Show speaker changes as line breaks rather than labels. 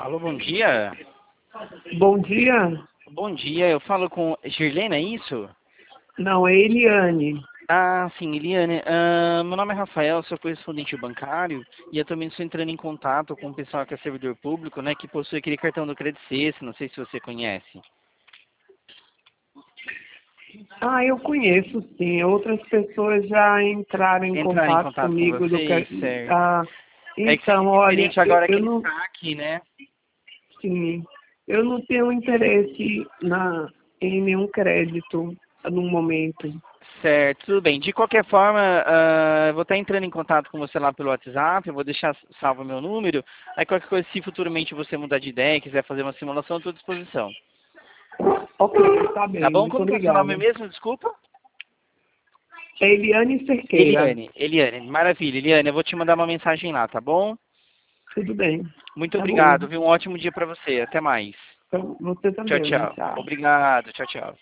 Alô, bom dia.
Bom dia.
Bom dia, eu falo com Girlene, é isso?
Não, é Eliane.
Ah, sim, Eliane. Meu nome é Rafael, sou correspondente bancário e eu também estou entrando em contato com o pessoal que é servidor público, né, que possui aquele cartão do Credit Cesse, não sei se você conhece.
Ah, eu conheço sim. Outras pessoas já entraram em
Entrar em
contato
contato com
comigo do
vocês,
que.
certo?
Ah,
É que
então,
seria
olha,
diferente agora
eu
aquele
não.
saque, né?
Sim, eu não tenho interesse em nenhum crédito no momento.
Certo, tudo bem. De qualquer forma, eu vou estar entrando em contato com você lá pelo WhatsApp, eu vou deixar salvo meu número. Aí qualquer coisa, se futuramente você mudar de ideia, quiser fazer uma simulação, eu estou à disposição.
Ok, tá
Tá
bem.
bom?
Muito
Como que é o seu nome
obrigada.
mesmo? Desculpa?
É Eliane Cerqueira.
Eliane. Maravilha, Eliane, eu vou te mandar uma mensagem lá, tá bom?
Tudo bem.
Muito
Tá bom.
obrigado, viu? Um ótimo dia para você. Até mais.
Então, você
Tchau,
também.
tchau.
Tchau.
Obrigado. Tchau, tchau.